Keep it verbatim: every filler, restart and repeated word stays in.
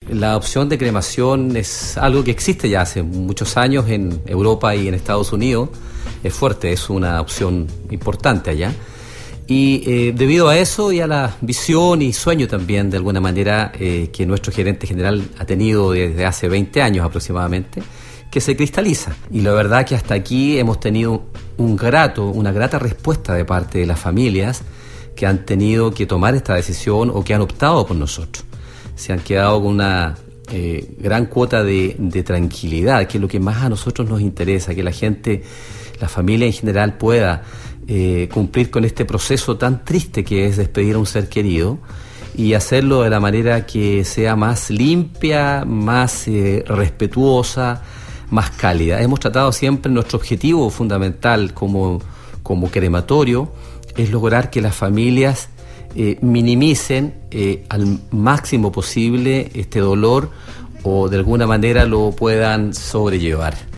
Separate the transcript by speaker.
Speaker 1: la opción de cremación es algo que existe ya hace muchos años en Europa y en Estados Unidos. Es fuerte, es una opción importante allá. Y eh, debido a eso y a la visión y sueño también, de alguna manera, eh, que nuestro gerente general ha tenido desde hace veinte años aproximadamente, que se cristaliza. Y la verdad que hasta aquí hemos tenido un grato, una grata respuesta de parte de las familias que han tenido que tomar esta decisión o que han optado por nosotros. Se han quedado con una eh, gran cuota de, de tranquilidad, que es lo que más a nosotros nos interesa, que la gente, la familia en general pueda eh, cumplir con este proceso tan triste que es despedir a un ser querido y hacerlo de la manera que sea más limpia, más eh, respetuosa, más cálida. Hemos tratado siempre, nuestro objetivo fundamental como, como crematorio es lograr que las familias eh, minimicen eh, al máximo posible este dolor o de alguna manera lo puedan sobrellevar.